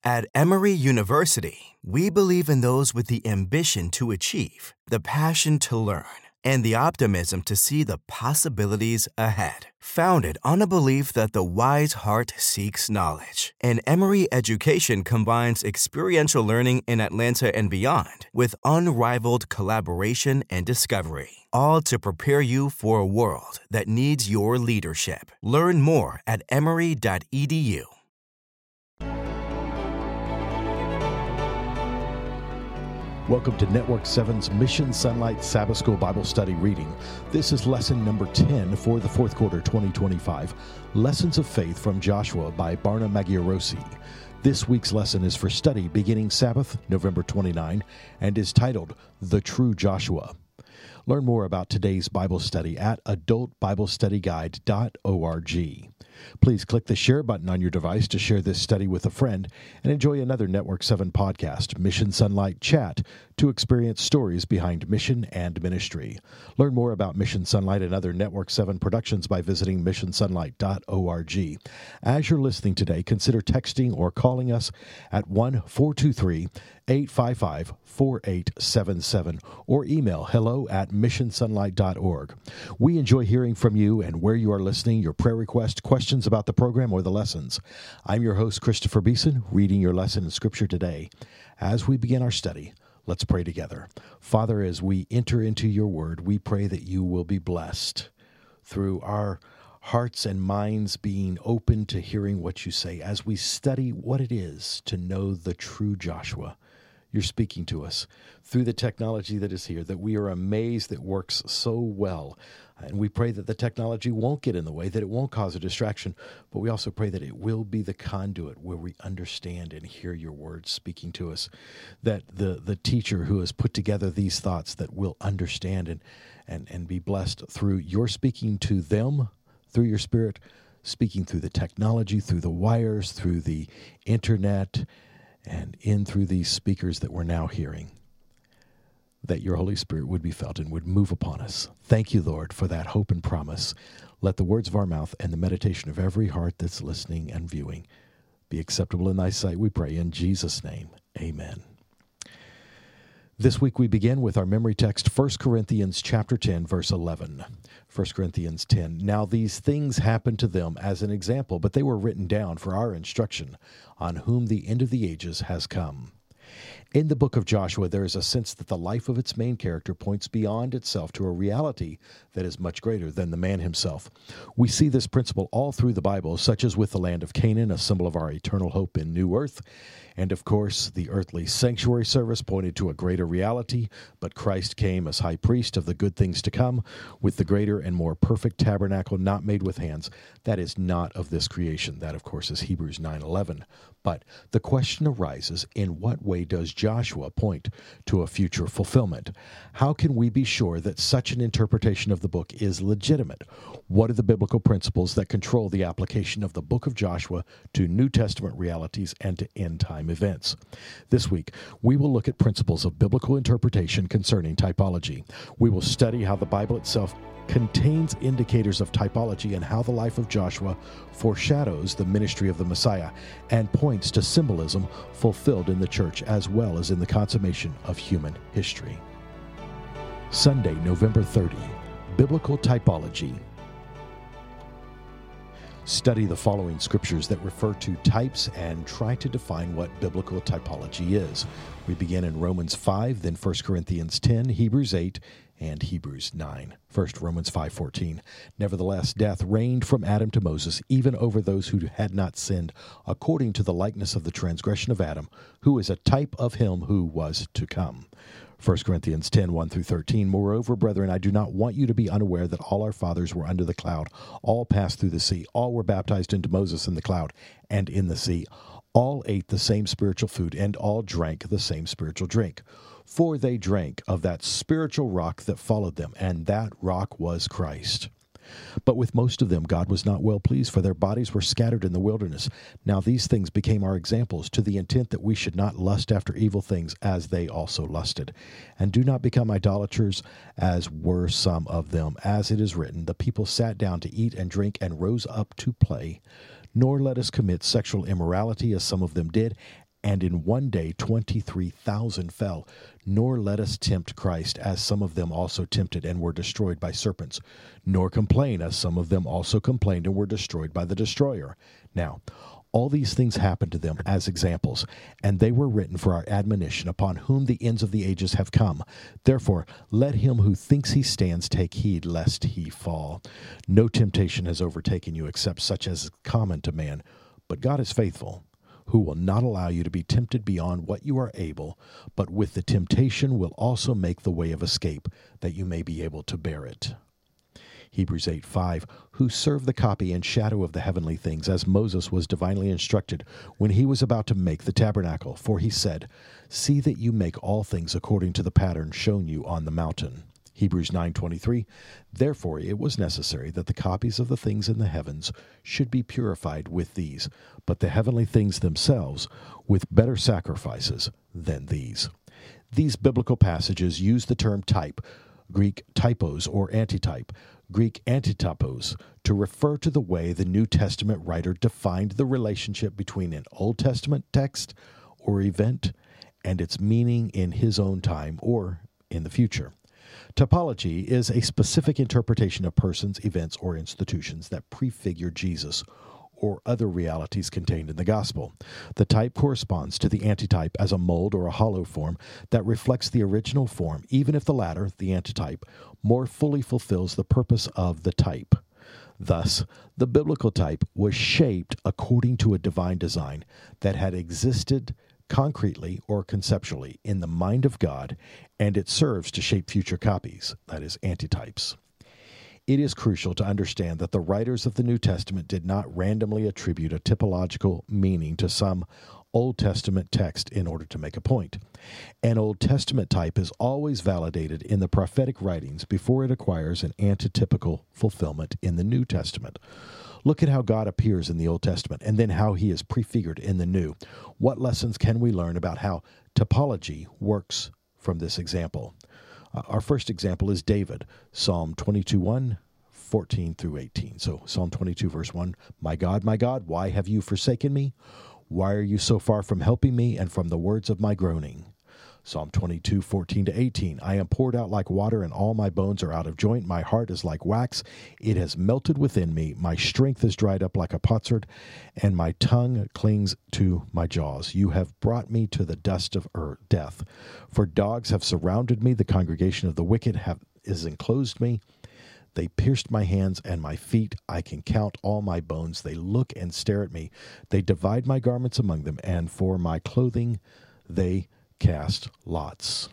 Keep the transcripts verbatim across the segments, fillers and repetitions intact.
At Emory University, we believe in those with the ambition to achieve, the passion to learn, and the optimism to see the possibilities ahead. Founded on a belief that the wise heart seeks knowledge, and Emory education combines experiential learning in Atlanta and beyond with unrivaled collaboration and discovery, all to prepare you for a world that needs your leadership. Learn more at emory dot e d u. Welcome to Network seven's Mission Sunlight Sabbath School Bible Study reading. This is lesson number ten for the fourth quarter twenty twenty-five, Lessons of Faith from Joshua by Barna Maggiorosi. This week's lesson is for study beginning Sabbath, November twenty-ninth, and is titled The True Joshua. Learn more about today's Bible study at adult bible study guide dot org. Please click the share button on your device to share this study with a friend and enjoy another Network seven podcast, Mission Sunlight Chat, to experience stories behind mission and ministry. Learn more about Mission Sunlight and other Network seven productions by visiting mission sunlight dot org. As you're listening today, consider texting or calling us at one four two three, eight five five, four eight seven seven or email hello at mission sunlight dot org. We enjoy hearing from you and where you are listening, your prayer requests, questions about the program or the lessons. I'm your host, Christopher Beeson, reading your lesson in Scripture today. As we begin our study, let's pray together. Father, as we enter into your word, we pray that you will be blessed through our hearts and minds being open to hearing what you say as we study what it is to know the true Joshua. You're speaking to us through the technology that is here, that we are amazed it works so well. And we pray that the technology won't get in the way, that it won't cause a distraction, but we also pray that it will be the conduit where we understand and hear your words speaking to us, that the, the teacher who has put together these thoughts that will understand and, and, and be blessed through your speaking to them, through your Spirit, speaking through the technology, through the wires, through the internet, and in through these speakers that we're now hearing, that your Holy Spirit would be felt and would move upon us. Thank you, Lord, for that hope and promise. Let the words of our mouth and the meditation of every heart that's listening and viewing be acceptable in thy sight, we pray in Jesus' name. Amen. This week we begin with our memory text, First Corinthians chapter ten, verse eleven. First Corinthians ten. Now these things happened to them as an example, but they were written down for our instruction, on whom the end of the ages has come. In the book of Joshua, there is a sense that the life of its main character points beyond itself to a reality that is much greater than the man himself. We see this principle all through the Bible, such as with the land of Canaan, a symbol of our eternal hope in new earth. And of course, the earthly sanctuary service pointed to a greater reality, but Christ came as high priest of the good things to come, with the greater and more perfect tabernacle not made with hands. That is not of this creation. That, of course, is Hebrews nine eleven. But the question arises, in what way does Joshua point to a future fulfillment? How can we be sure that such an interpretation of the book is legitimate? What are the biblical principles that control the application of the book of Joshua to New Testament realities and to end-time events? This week, we will look at principles of biblical interpretation concerning typology. We will study how the Bible itself contains indicators of typology and how the life of Joshua foreshadows the ministry of the Messiah and points to symbolism fulfilled in the church as well as in the consummation of human history. Sunday, November thirtieth, Biblical Typology. Study the following scriptures that refer to types and try to define what biblical typology is. We begin in Romans five, then First Corinthians ten, Hebrews eight, and Hebrews nine. First, Romans five fourteen. Nevertheless, death reigned from Adam to Moses, even over those who had not sinned, according to the likeness of the transgression of Adam, who is a type of him who was to come. First Corinthians ten, one through thirteen. Moreover, brethren, I do not want you to be unaware that all our fathers were under the cloud. All passed through the sea. All were baptized into Moses in the cloud and in the sea. All ate the same spiritual food, and all drank the same spiritual drink. For they drank of that spiritual rock that followed them, and that rock was Christ. But with most of them God was not well pleased, for their bodies were scattered in the wilderness. Now these things became our examples, to the intent that we should not lust after evil things, as they also lusted. And do not become idolaters, as were some of them. As it is written, the people sat down to eat and drink, and rose up to play. Nor let us commit sexual immorality, as some of them did, and in one day twenty-three thousand fell. Nor let us tempt Christ, as some of them also tempted and were destroyed by serpents. Nor complain, as some of them also complained and were destroyed by the destroyer. Now, all these things happened to them as examples, and they were written for our admonition, upon whom the ends of the ages have come. Therefore, let him who thinks he stands take heed, lest he fall. No temptation has overtaken you, except such as is common to man. But God is faithful, who will not allow you to be tempted beyond what you are able, but with the temptation will also make the way of escape, that you may be able to bear it. Hebrews eight five, who serve the copy and shadow of the heavenly things, as Moses was divinely instructed when he was about to make the tabernacle. For he said, see that you make all things according to the pattern shown you on the mountain. Hebrews nine twenty-three, therefore it was necessary that the copies of the things in the heavens should be purified with these, but the heavenly things themselves with better sacrifices than these. These biblical passages use the term type, Greek typos or antitype, Greek antitypos, to refer to the way the New Testament writer defined the relationship between an Old Testament text or event and its meaning in his own time or in the future. Typology is a specific interpretation of persons, events, or institutions that prefigure Jesus or other realities contained in the gospel. The type corresponds to the antitype as a mold or a hollow form that reflects the original form, even if the latter, the antitype, more fully fulfills the purpose of the type. Thus, the biblical type was shaped according to a divine design that had existed concretely or conceptually in the mind of God, and it serves to shape future copies, that is, antitypes. It is crucial to understand that the writers of the New Testament did not randomly attribute a typological meaning to some Old Testament text in order to make a point. An Old Testament type is always validated in the prophetic writings before it acquires an antitypical fulfillment in the New Testament. Look at how God appears in the Old Testament and then how he is prefigured in the New. What lessons can we learn about how typology works from this example? Uh, our first example is David, Psalm twenty-two one, fourteen through eighteen. So Psalm twenty-two, verse one, my God, my God, why have you forsaken me? Why are you so far from helping me and from the words of my groaning? Psalm twenty-two, fourteen to eighteen, I am poured out like water, and all my bones are out of joint. My heart is like wax. It has melted within me. My strength is dried up like a potsherd, and my tongue clings to my jaws. You have brought me to the dust of earth, death. For dogs have surrounded me. The congregation of the wicked have is enclosed me. They pierced my hands and my feet. I can count all my bones. They look and stare at me. They divide my garments among them, and for my clothing they cast lots.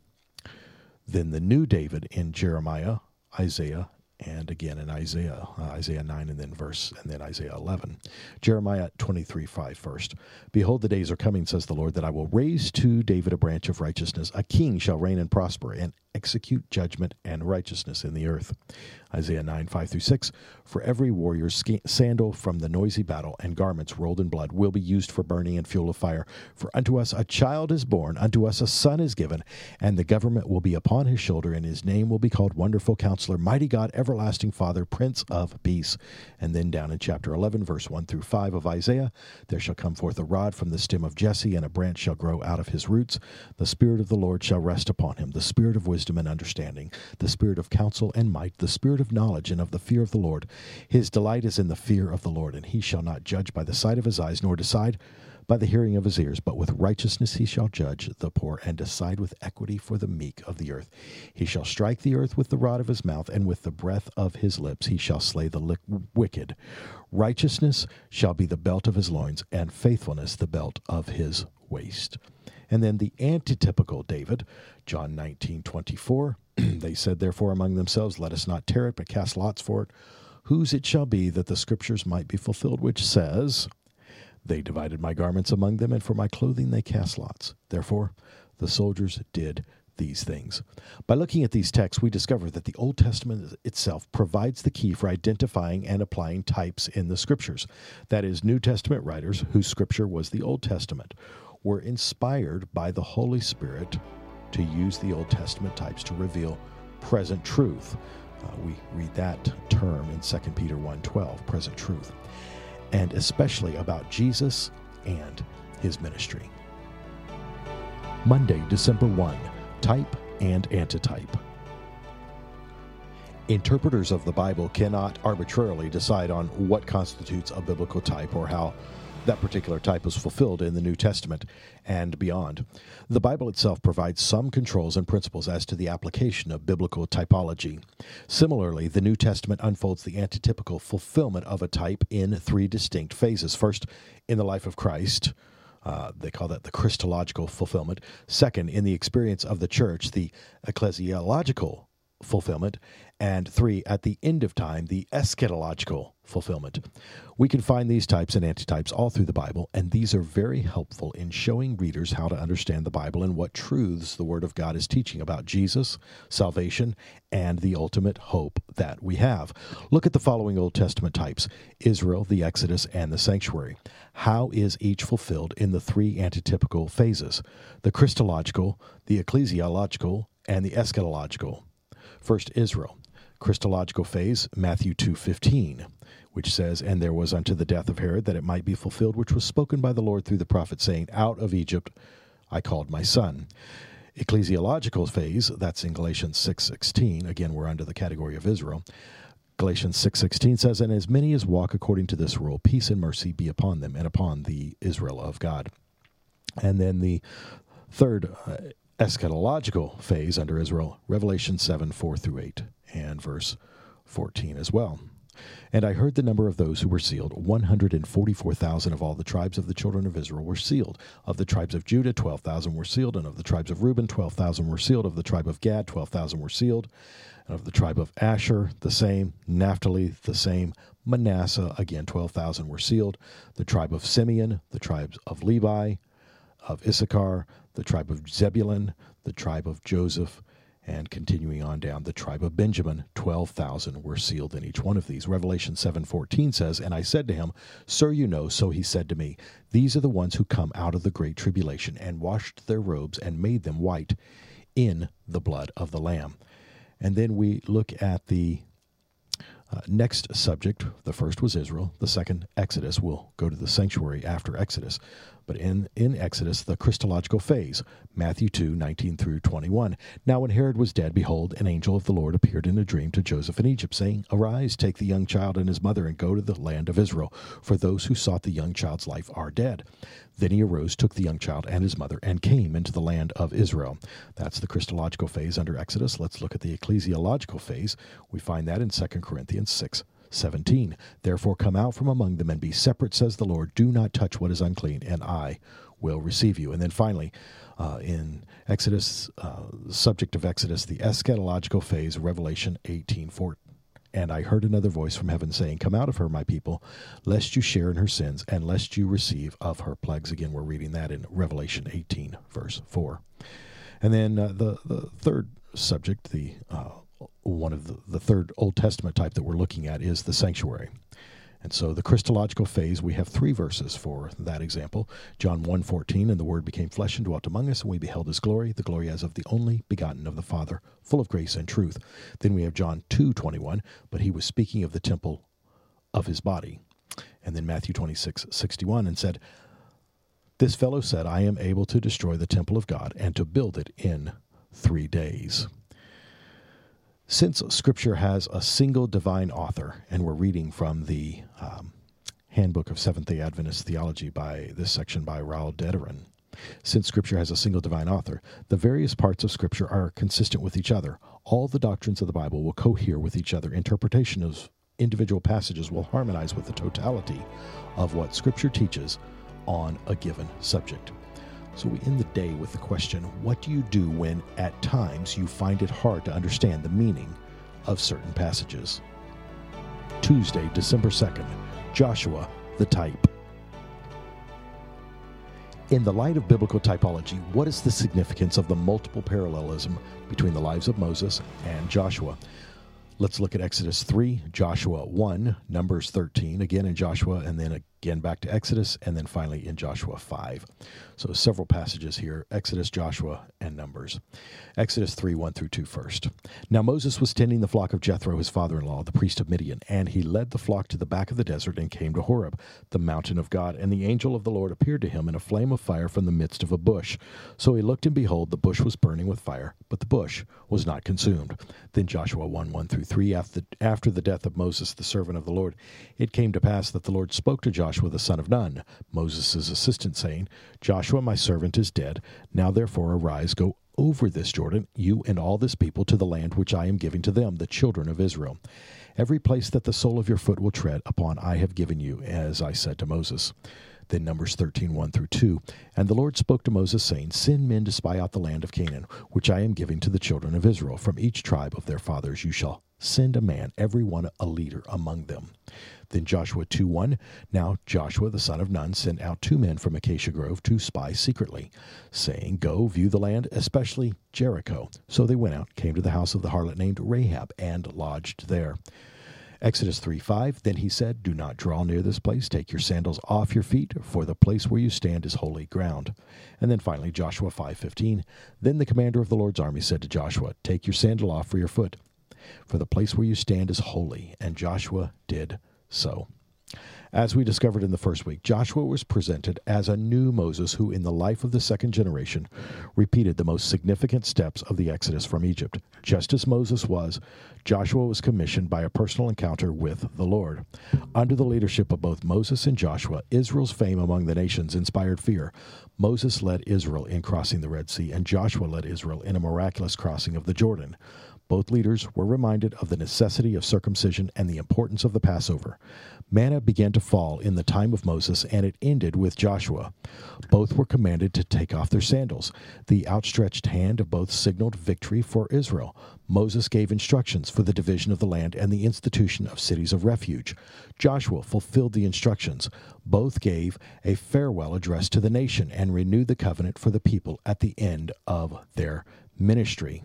Then the new David in Jeremiah, Isaiah, and again in Isaiah, uh, Isaiah nine, and then verse, and then Isaiah eleven. Jeremiah twenty-three five first. Behold, the days are coming, says the Lord, that I will raise to David a branch of righteousness. A king shall reign and prosper, and execute judgment and righteousness in the earth. Isaiah nine five through six. For every warrior's sk- sandal from the noisy battle and garments rolled in blood will be used for burning and fuel of fire. For unto us a child is born, unto us a son is given, and the government will be upon his shoulder, and his name will be called Wonderful Counselor, Mighty God, Everlasting Father, Prince of Peace. And then down in chapter eleven, verse one through five of Isaiah, there shall come forth a rod from the stem of Jesse, and a branch shall grow out of his roots. The Spirit of the Lord shall rest upon him, the Spirit of wisdom and understanding, the Spirit of counsel and might, the Spirit of knowledge and of the fear of the Lord. His delight is in the fear of the Lord, and he shall not judge by the sight of his eyes, nor decide by the hearing of his ears, but with righteousness he shall judge the poor, and decide with equity for the meek of the earth. He shall strike the earth with the rod of his mouth, and with the breath of his lips he shall slay the li- wicked. Righteousness shall be the belt of his loins, and faithfulness the belt of his waist. And then the antitypical David, John nineteen twenty-four. They said, therefore, among themselves, let us not tear it, but cast lots for it, whose it shall be, that the scriptures might be fulfilled, which says, they divided my garments among them, and for my clothing they cast lots. Therefore, the soldiers did these things. By looking at these texts, we discover that the Old Testament itself provides the key for identifying and applying types in the scriptures. That is, New Testament writers, whose scripture was the Old Testament, were inspired by the Holy Spirit to use the Old Testament types to reveal present truth. Uh, we read that term in Second Peter one twelve, present truth, and especially about Jesus and his ministry. Monday, December first, type and antitype. Interpreters of the Bible cannot arbitrarily decide on what constitutes a biblical type or how that particular type is fulfilled in the New Testament and beyond. The Bible itself provides some controls and principles as to the application of biblical typology. Similarly, the New Testament unfolds the antitypical fulfillment of a type in three distinct phases. First, in the life of Christ. Uh, they call that the Christological fulfillment. Second, in the experience of the church, the ecclesiological fulfillment. And three, at the end of time, the eschatological fulfillment. We can find these types and antitypes all through the Bible, and these are very helpful in showing readers how to understand the Bible and what truths the Word of God is teaching about Jesus, salvation, and the ultimate hope that we have. Look at the following Old Testament types: Israel, the Exodus, and the sanctuary. How is each fulfilled in the three antitypical phases: the Christological, the ecclesiological, and the eschatological? First, Israel. Christological phase, Matthew two fifteen, which says, "And there was unto the death of Herod, that it might be fulfilled, which was spoken by the Lord through the prophet, saying, Out of Egypt I called my son." Ecclesiological phase, that's in Galatians six sixteen. Again, we're under the category of Israel. Galatians six sixteen says, "And as many as walk according to this rule, peace and mercy be upon them and upon the Israel of God." And then the third uh, eschatological phase under Israel, Revelation seven four through eight, and verse fourteen as well. "And I heard the number of those who were sealed. one hundred forty-four thousand of all the tribes of the children of Israel were sealed. Of the tribes of Judah, twelve thousand were sealed. And of the tribes of Reuben, twelve thousand were sealed. Of the tribe of Gad, twelve thousand were sealed. And of the tribe of Asher, the same. Naphtali, the same. Manasseh, again, twelve thousand were sealed. The tribe of Simeon, the tribes of Levi, of Issachar, the tribe of Zebulun, the tribe of Joseph, and continuing on down, the tribe of Benjamin, twelve thousand were sealed in each one of these." Revelation seven fourteen says, "And I said to him, Sir, you know." So he said to me, "These are the ones who come out of the great tribulation, and washed their robes and made them white in the blood of the Lamb." And then we look at the Uh, next subject. The first was Israel. The second, Exodus. We'll go to the sanctuary after Exodus. But in, in Exodus, the Christological phase, Matthew two nineteen through twenty-one. "Now when Herod was dead, behold, an angel of the Lord appeared in a dream to Joseph in Egypt, saying, Arise, take the young child and his mother, and go to the land of Israel, for those who sought the young child's life are dead. Then he arose, took the young child and his mother, and came into the land of Israel." That's the Christological phase under Exodus. Let's look at the ecclesiological phase. We find that in Second Corinthians six seventeen. "Therefore come out from among them and be separate, says the Lord. Do not touch what is unclean, and I will receive you." And then finally, uh, in Exodus, uh, subject of Exodus, the eschatological phase, Revelation eighteen four. "And I heard another voice from heaven saying, Come out of her, my people, lest you share in her sins, and lest you receive of her plagues." Again, we're reading that in Revelation eighteen, verse four. And then uh, the, the third subject, the uh, one of the, the third Old Testament type that we're looking at is the sanctuary. And so the Christological phase, we have three verses for that example. John one fourteen, "And the Word became flesh and dwelt among us, and we beheld his glory, the glory as of the only begotten of the Father, full of grace and truth." Then we have John two twenty-one, "But he was speaking of the temple of his body." And then Matthew twenty-six sixty-one, "And said, This fellow said, I am able to destroy the temple of God and to build it in three days." Since Scripture has a single divine author, and we're reading from the um, Handbook of Seventh-day Adventist Theology by this section by Raul Dederin, since Scripture has a single divine author, the various parts of Scripture are consistent with each other. All the doctrines of the Bible will cohere with each other. Interpretation of individual passages will harmonize with the totality of what Scripture teaches on a given subject. So we end the day with the question, what do you do when, at times, you find it hard to understand the meaning of certain passages? Tuesday, December second, Joshua, the type. In the light of biblical typology, what is the significance of the multiple parallelism between the lives of Moses and Joshua? Let's look at Exodus three, Joshua one, Numbers thirteen, again in Joshua, and then again back to Exodus, and then finally in Joshua five. So several passages here, Exodus, Joshua, and Numbers. Exodus three, one through two first. Now Moses was tending the flock of Jethro, his father-in-law, the priest of Midian, and he led the flock to the back of the desert and came to Horeb, the mountain of God. And the angel of the Lord appeared to him in a flame of fire from the midst of a bush. So he looked, and behold, the bush was burning with fire, but the bush was not consumed. Then Joshua one, one through three, after the, after the death of Moses, the servant of the Lord, it came to pass that the Lord spoke to Joshua the son of Nun, Moses' assistant, saying, Joshua, my servant, is dead. Now therefore arise, go over this Jordan, you and all this people, to the land which I am giving to them, the children of Israel. Every place that the sole of your foot will tread upon I have given you, as I said to Moses. Then Numbers thirteen, one through two. And the Lord spoke to Moses, saying, Send men to spy out the land of Canaan, which I am giving to the children of Israel. From each tribe of their fathers you shall send a man, every one a leader among them. Then Joshua two, one. Now Joshua the son of Nun sent out two men from Acacia Grove to spy secretly, saying, Go, view the land, especially Jericho. So they went out, came to the house of the harlot named Rahab, and lodged there. Exodus three, five. Then he said, Do not draw near this place. Take your sandals off your feet, for the place where you stand is holy ground. And then finally Joshua five, fifteen. Then the commander of the Lord's army said to Joshua, Take your sandal off for your foot, for the place where you stand is holy. And Joshua did so. As we discovered in the first week, Joshua was presented as a new Moses who, in the life of the second generation, repeated the most significant steps of the Exodus from Egypt. Just as Moses was, Joshua was commissioned by a personal encounter with the Lord. Under the leadership of both Moses and Joshua, Israel's fame among the nations inspired fear. Moses led Israel in crossing the Red Sea, and Joshua led Israel in a miraculous crossing of the Jordan. Both leaders were reminded of the necessity of circumcision and the importance of the Passover. Manna began to fall in the time of Moses, and it ended with Joshua. Both were commanded to take off their sandals. The outstretched hand of both signaled victory for Israel. Moses gave instructions for the division of the land and the institution of cities of refuge. Joshua fulfilled the instructions. Both gave a farewell address to the nation and renewed the covenant for the people at the end of their ministry.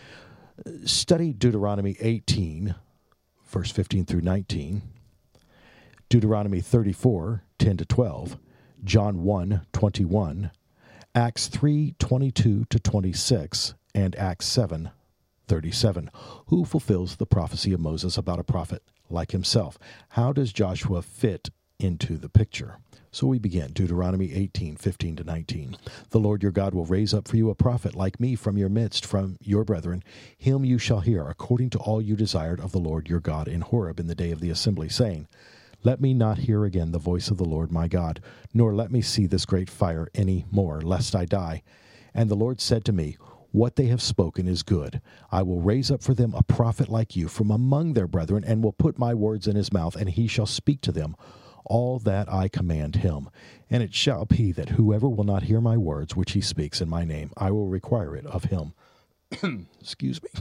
Study Deuteronomy eighteen, verse fifteen through nineteen, Deuteronomy thirty-four, ten to twelve, John one, twenty-one, Acts three, twenty-two to twenty-six, and Acts seven, thirty-seven. Who fulfills the prophecy of Moses about a prophet like himself? How does Joshua fit into the picture? So we begin, Deuteronomy eighteen, fifteen to nineteen. The Lord your God will raise up for you a prophet like me from your midst, from your brethren. Him you shall hear, according to all you desired of the Lord your God in Horeb in the day of the assembly, saying, Let me not hear again the voice of the Lord my God, nor let me see this great fire any more, lest I die. And the Lord said to me, What they have spoken is good. I will raise up for them a prophet like you from among their brethren, and will put my words in his mouth, and he shall speak to them all that I command him. And it shall be that whoever will not hear my words which he speaks in my name, I will require it of him. Excuse me.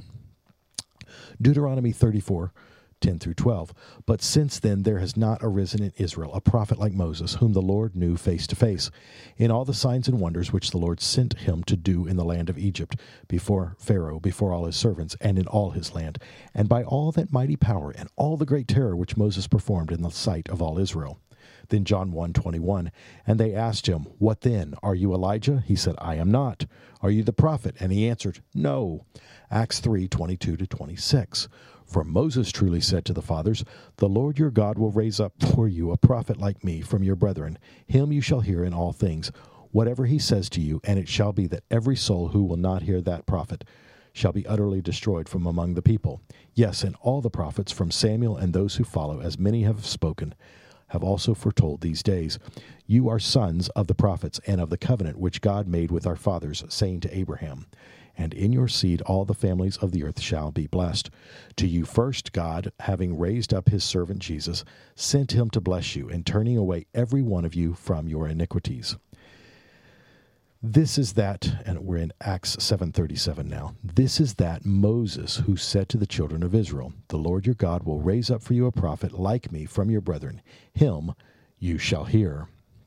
Deuteronomy thirty-four, ten through twelve. But since then there has not arisen in Israel a prophet like Moses, whom the Lord knew face to face, in all the signs and wonders which the Lord sent him to do in the land of Egypt, before Pharaoh, before all his servants, and in all his land, and by all that mighty power and all the great terror which Moses performed in the sight of all Israel. Then John one, twenty-one, and they asked him, What then? Are you Elijah? He said, I am not. Are you the prophet? And he answered, No. Acts three, twenty-two to twenty-six. For Moses truly said to the fathers, The Lord your God will raise up for you a prophet like me from your brethren. Him you shall hear in all things, whatever he says to you, and it shall be that every soul who will not hear that prophet shall be utterly destroyed from among the people. Yes, and all the prophets from Samuel and those who follow, as many have spoken, have also foretold these days. You are sons of the prophets and of the covenant which God made with our fathers, saying to Abraham, And in your seed all the families of the earth shall be blessed. To you first God, having raised up his servant Jesus, sent him to bless you, and turning away every one of you from your iniquities. This is that, and we're in Acts seven thirty-seven now, this is that Moses who said to the children of Israel, The Lord your God will raise up for you a prophet like me from your brethren. Him you shall hear.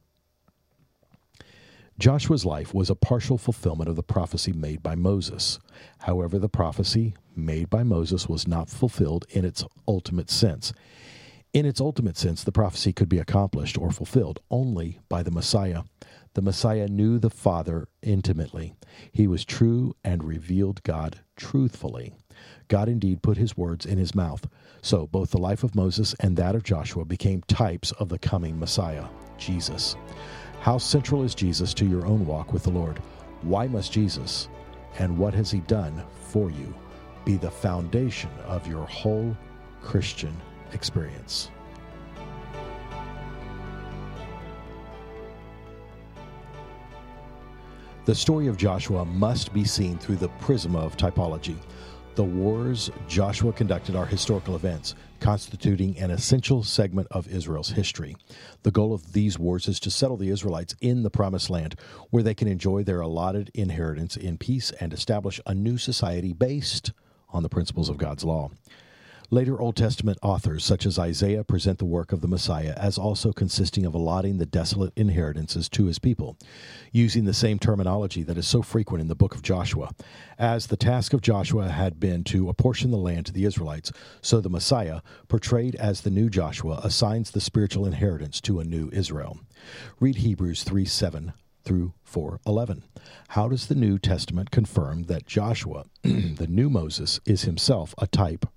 Joshua's life was a partial fulfillment of the prophecy made by Moses. However, the prophecy made by Moses was not fulfilled in its ultimate sense. In its ultimate sense, the prophecy could be accomplished or fulfilled only by the Messiah. The Messiah knew the Father intimately. He was true and revealed God truthfully. God indeed put his words in his mouth. So both the life of Moses and that of Joshua became types of the coming Messiah, Jesus. How central is Jesus to your own walk with the Lord? Why must Jesus, and what has he done for you, be the foundation of your whole Christian experience? The story of Joshua must be seen through the prism of typology. The wars Joshua conducted are historical events, constituting an essential segment of Israel's history. The goal of these wars is to settle the Israelites in the Promised Land, where they can enjoy their allotted inheritance in peace and establish a new society based on the principles of God's law. Later Old Testament authors, such as Isaiah, present the work of the Messiah as also consisting of allotting the desolate inheritances to his people, using the same terminology that is so frequent in the book of Joshua. As the task of Joshua had been to apportion the land to the Israelites, so the Messiah, portrayed as the new Joshua, assigns the spiritual inheritance to a new Israel. Read Hebrews three seven through four eleven. How does the New Testament confirm that Joshua, the new Moses, is himself a type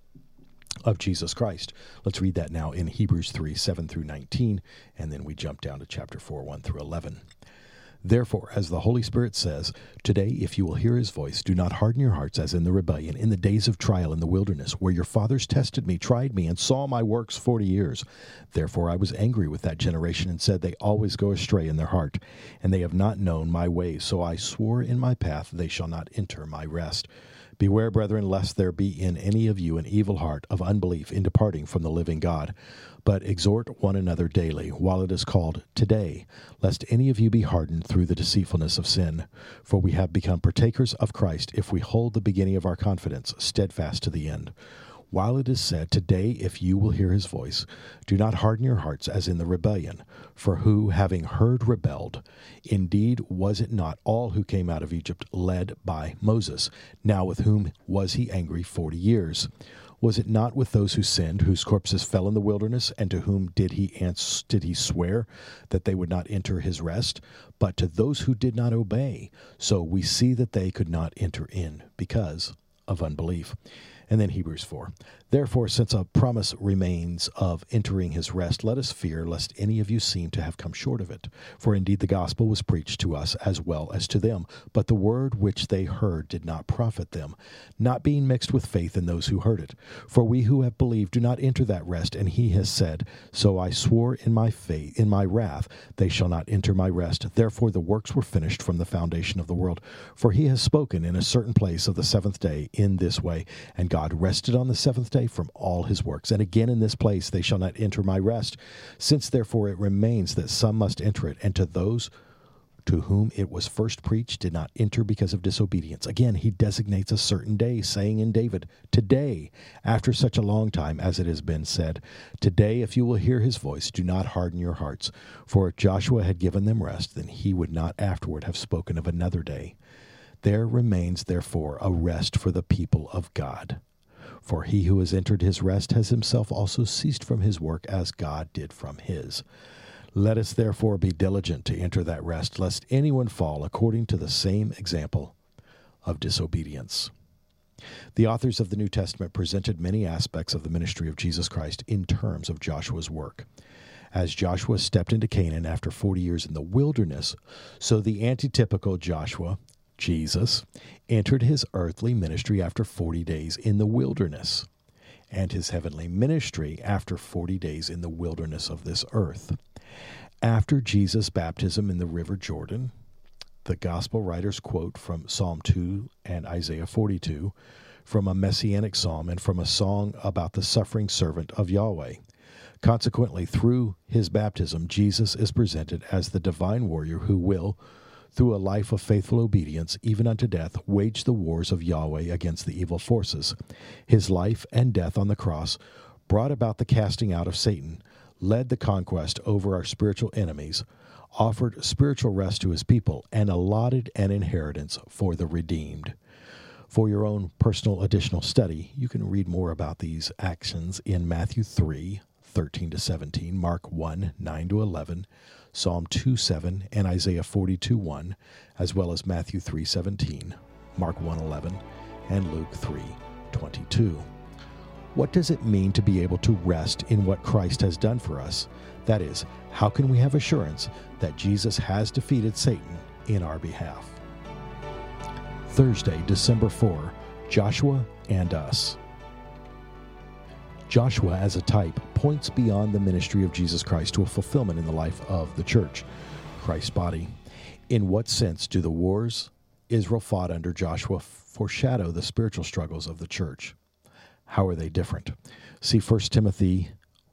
of Jesus Christ? Let's read that now in Hebrews three seven through nineteen, and then we jump down to chapter four one through eleven. Therefore, as the Holy Spirit says, today, if you will hear his voice, do not harden your hearts as in the rebellion, in the days of trial in the wilderness, where your fathers tested me, tried me, and saw my works forty years. Therefore I was angry with that generation and said, they always go astray in their heart, and they have not known my ways. So I swore in my path, they shall not enter my rest. Beware, brethren, lest there be in any of you an evil heart of unbelief in departing from the living God. But exhort one another daily, while it is called today, lest any of you be hardened through the deceitfulness of sin. For we have become partakers of Christ, if we hold the beginning of our confidence steadfast to the end. While it is said, today, if you will hear his voice, do not harden your hearts as in the rebellion. For who, having heard, rebelled? Indeed, was it not all who came out of Egypt led by Moses? Now with whom was he angry forty years? Was it not with those who sinned, whose corpses fell in the wilderness, and to whom did he ans- did he swear that they would not enter his rest? But to those who did not obey, so we see that they could not enter in, because of unbelief. And then Hebrews four. Therefore, since a promise remains of entering his rest, let us fear lest any of you seem to have come short of it. For indeed the gospel was preached to us as well as to them, but the word which they heard did not profit them, not being mixed with faith in those who heard it. For we who have believed do not enter that rest, and he has said, so I swore in my faith, in my wrath, they shall not enter my rest. Therefore the works were finished from the foundation of the world. For he has spoken in a certain place of the seventh day in this way, and God rested on the seventh day from all his works. And again in this place they shall not enter my rest. Since therefore it remains that some must enter it, and to those to whom it was first preached did not enter because of disobedience. Again he designates a certain day, saying in David, today, after such a long time, as it has been said, today, if you will hear his voice, do not harden your hearts. For if Joshua had given them rest, then he would not afterward have spoken of another day. There remains therefore a rest for the people of God. For he who has entered his rest has himself also ceased from his work as God did from his. Let us therefore be diligent to enter that rest, lest anyone fall according to the same example of disobedience. The authors of the New Testament presented many aspects of the ministry of Jesus Christ in terms of Joshua's work. As Joshua stepped into Canaan after forty years in the wilderness, so the antitypical Joshua, Jesus, entered his earthly ministry after forty days in the wilderness, and his heavenly ministry after forty days in the wilderness of this earth. After Jesus' baptism in the river Jordan, the gospel writers quote from Psalm two and Isaiah forty-two, from a messianic psalm and from a song about the suffering servant of Yahweh. Consequently, through his baptism, Jesus is presented as the divine warrior who will, through a life of faithful obedience, even unto death, wage the wars of Yahweh against the evil forces. His life and death on the cross brought about the casting out of Satan, led the conquest over our spiritual enemies, offered spiritual rest to his people, and allotted an inheritance for the redeemed. For your own personal additional study, you can read more about these actions in Matthew three, thirteen to seventeen, Mark one, nine to eleven, Psalm two, seven, and Isaiah forty-two, one, as well as Matthew three, seventeen, Mark one, eleven, and Luke three, twenty-two. What does it mean to be able to rest in what Christ has done for us? That is, how can we have assurance that Jesus has defeated Satan in our behalf? Thursday, December fourth, Joshua and us. Joshua, as a type, points beyond the ministry of Jesus Christ to a fulfillment in the life of the church, Christ's body. In what sense do the wars Israel fought under Joshua foreshadow the spiritual struggles of the church? How are they different? See First Timothy,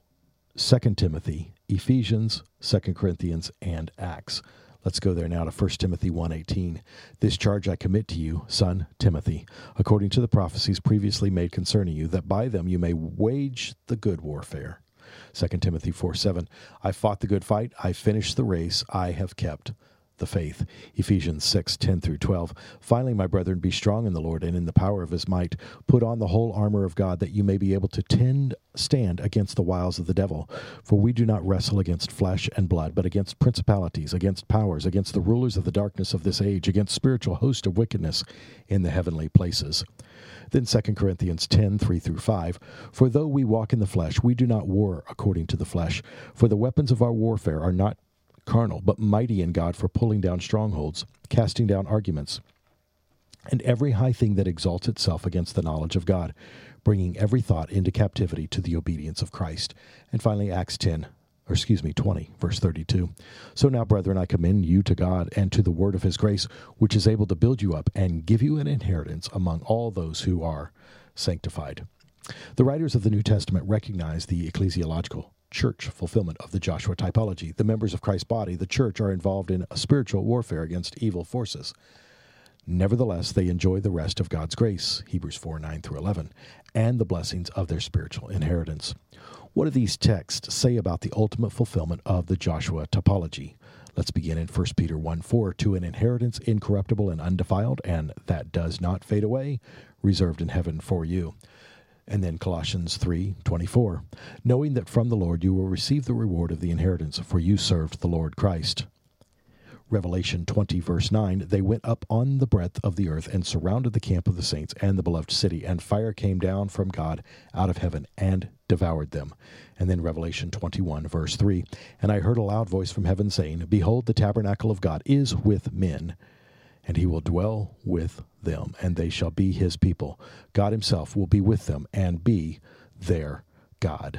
Second Timothy, Ephesians, Second Corinthians, and Acts. Let's go there now to First Timothy one eighteen. This charge I commit to you, son Timothy, according to the prophecies previously made concerning you, that by them you may wage the good warfare. Second Timothy four seven. I fought the good fight, I finished the race, I have kept the faith. Ephesians six ten through twelve. Finally, my brethren, be strong in the Lord and in the power of his might. Put on the whole armor of God, that you may be able to tend, stand against the wiles of the devil. For we do not wrestle against flesh and blood, but against principalities, against powers, against the rulers of the darkness of this age, against spiritual hosts of wickedness in the heavenly places. Then Second Corinthians ten, three through five. For though we walk in the flesh, we do not war according to the flesh. For the weapons of our warfare are not carnal, but mighty in God for pulling down strongholds, casting down arguments, and every high thing that exalts itself against the knowledge of God, bringing every thought into captivity to the obedience of Christ. And finally, Acts ten, or excuse me, twenty, verse thirty-two. So now, brethren, I commend you to God and to the word of his grace, which is able to build you up and give you an inheritance among all those who are sanctified. The writers of the New Testament recognize the ecclesiological church fulfillment of the Joshua typology. The members of Christ's body, the church, are involved in a spiritual warfare against evil forces. Nevertheless, they enjoy the rest of God's grace, Hebrews four, nine through eleven, and the blessings of their spiritual inheritance. What do these texts say about the ultimate fulfillment of the Joshua typology? Let's begin in First Peter one, four, to an inheritance incorruptible and undefiled, and that does not fade away, reserved in heaven for you. And then Colossians three, twenty-four, knowing that from the Lord you will receive the reward of the inheritance, for you served the Lord Christ. Revelation twenty, verse nine, they went up on the breadth of the earth and surrounded the camp of the saints and the beloved city, and fire came down from God out of heaven and devoured them. And then Revelation twenty-one, verse three, and I heard a loud voice from heaven saying, behold, the tabernacle of God is with men, and he will dwell with them, and they shall be his people. God himself will be with them and be their God.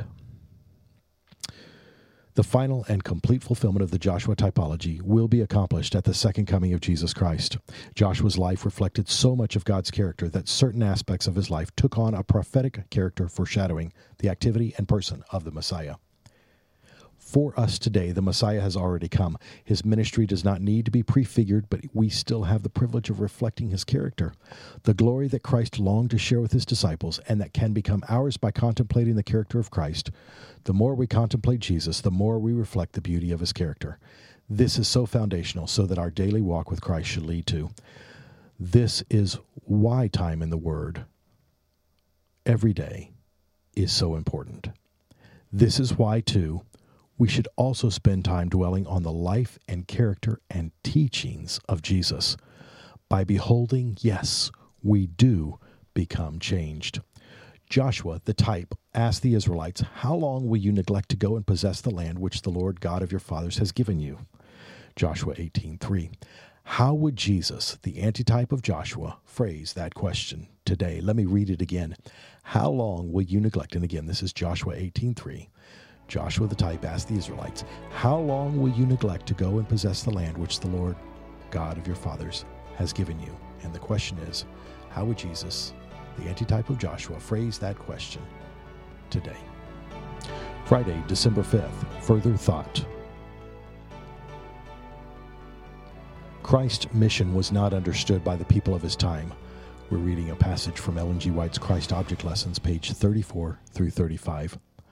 The final and complete fulfillment of the Joshua typology will be accomplished at the second coming of Jesus Christ. Joshua's life reflected so much of God's character that certain aspects of his life took on a prophetic character foreshadowing the activity and person of the Messiah. For us today, the Messiah has already come. His ministry does not need to be prefigured, but we still have the privilege of reflecting his character. The glory that Christ longed to share with his disciples and that can become ours by contemplating the character of Christ. The more we contemplate Jesus, the more we reflect the beauty of his character. This is so foundational so that our daily walk with Christ should lead to. This is why time in the Word every day is so important. This is why, too, we should also spend time dwelling on the life and character and teachings of Jesus. By beholding, yes, we do become changed. Joshua, the type, asked the Israelites, how long will you neglect to go and possess the land which the Lord God of your fathers has given you? Joshua eighteen three. How would Jesus, the antitype of Joshua, phrase that question today? Let me read it again. How long will you neglect? And again, this is Joshua eighteen three. Joshua the type asked the Israelites, how long will you neglect to go and possess the land which the Lord God of your fathers has given you? And the question is, how would Jesus, the antitype of Joshua, phrase that question today? Friday, December fifth, further thought. Christ's mission was not understood by the people of his time. We're reading a passage from Ellen G. White's Christ Object Lessons, page thirty-four through thirty-five.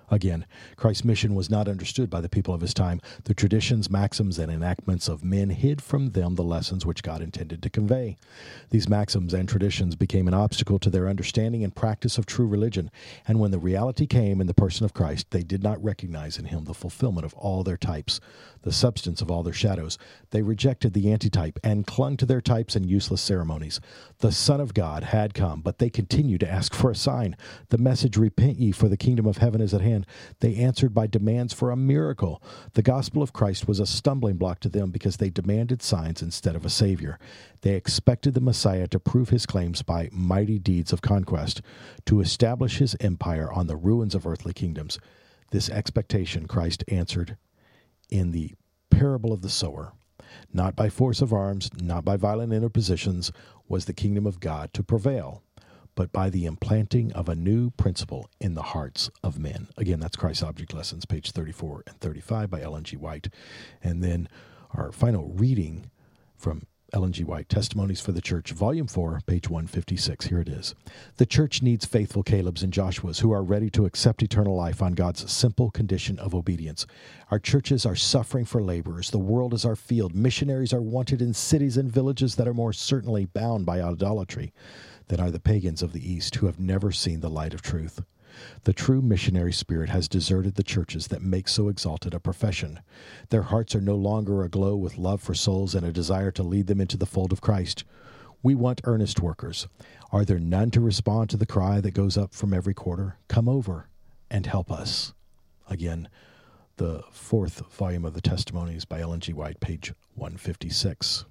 Again, Christ's mission was not understood by the people of his time. The traditions, maxims, and enactments of men hid from them the lessons which God intended to convey. These maxims and traditions became an obstacle to their understanding and practice of true religion, and when the reality came in the person of Christ, they did not recognize in him the fulfillment of all their types, the substance of all their shadows. They rejected the antitype and clung to their types and useless ceremonies. The Son of God had come, but they continued to ask for a sign. The message, "Repent ye, for the kingdom of heaven is at hand," they answered by demands for a miracle. The gospel of Christ was a stumbling block to them because they demanded signs instead of a Savior. They expected the Messiah to prove his claims by mighty deeds of conquest, to establish his empire on the ruins of earthly kingdoms. This expectation Christ answered in the parable of the sower. Not by force of arms, not by violent interpositions was the kingdom of God to prevail, but by the implanting of a new principle in the hearts of men. Again, that's Christ's Object Lessons, page thirty-four and thirty-five by Ellen G. White. And then our final reading from Ellen G. White, Testimonies for the Church, Volume four, page one fifty-six. Here it is. The church needs faithful Calebs and Joshuas who are ready to accept eternal life on God's simple condition of obedience. Our churches are suffering for laborers. The world is our field. Missionaries are wanted in cities and villages that are more certainly bound by idolatry than are the pagans of the East who have never seen the light of truth. The true missionary spirit has deserted the churches that make so exalted a profession. Their hearts are no longer aglow with love for souls and a desire to lead them into the fold of Christ. We want earnest workers. Are there none to respond to the cry that goes up from every quarter? Come over and help us. Again, the fourth volume of the Testimonies by Ellen G. White, page one fifty-six.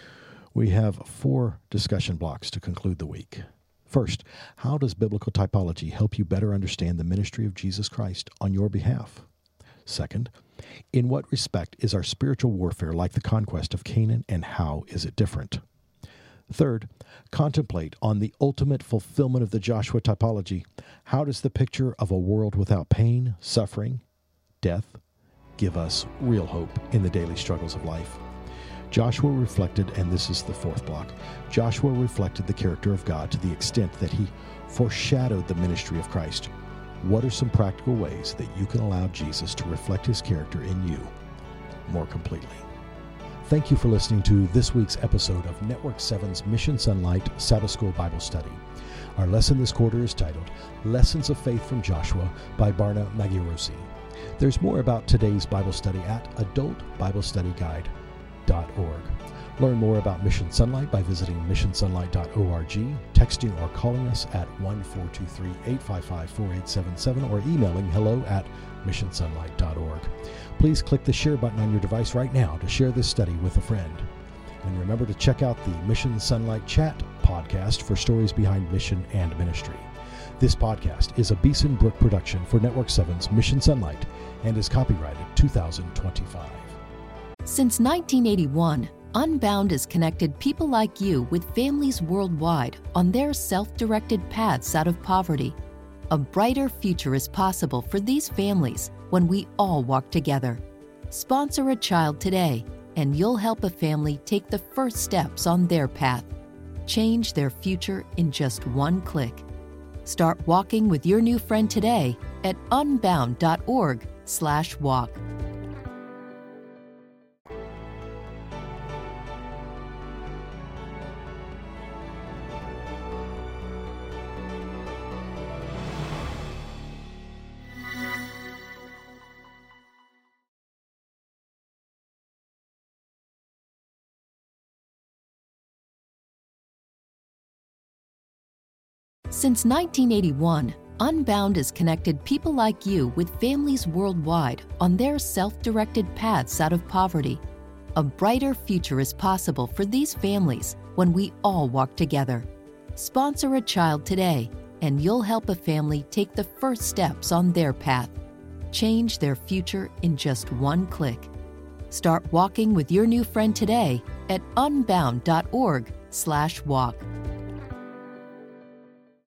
We have four discussion blocks to conclude the week. First, how does biblical typology help you better understand the ministry of Jesus Christ on your behalf? Second, in what respect is our spiritual warfare like the conquest of Canaan, and how is it different? Third, contemplate on the ultimate fulfillment of the Joshua typology. How does the picture of a world without pain, suffering, death give us real hope in the daily struggles of life? Joshua reflected, and this is the fourth block, Joshua reflected the character of God to the extent that he foreshadowed the ministry of Christ. What are some practical ways that you can allow Jesus to reflect his character in you more completely? Thank you for listening to this week's episode of Network seven's Mission Sunlight Sabbath School Bible Study. Our lesson this quarter is titled Lessons of Faith from Joshua by Barna Maggiorosi. There's more about today's Bible study at adult bible study guide dot org. Learn more about Mission Sunlight by visiting mission sunlight dot org, texting or calling us at one four two three, eight five five, four eight seven seven, or emailing hello at mission sunlight dot org. Please click the share button on your device right now to share this study with a friend. And remember to check out the Mission Sunlight Chat podcast for stories behind mission and ministry. This podcast is a Beeson Brook production for Network seven's Mission Sunlight and is copyrighted two thousand twenty-five. Since nineteen eighty-one, Unbound has connected people like you with families worldwide on their self-directed paths out of poverty. A brighter future is possible for these families when we all walk together. Sponsor a child today, and you'll help a family take the first steps on their path. Change their future in just one click. Start walking with your new friend today at unbound dot org slash walk. Since nineteen eighty-one, Unbound has connected people like you with families worldwide on their self-directed paths out of poverty. A brighter future is possible for these families when we all walk together. Sponsor a child today, and you'll help a family take the first steps on their path. Change their future in just one click. Start walking with your new friend today at unbound dot org slash walk.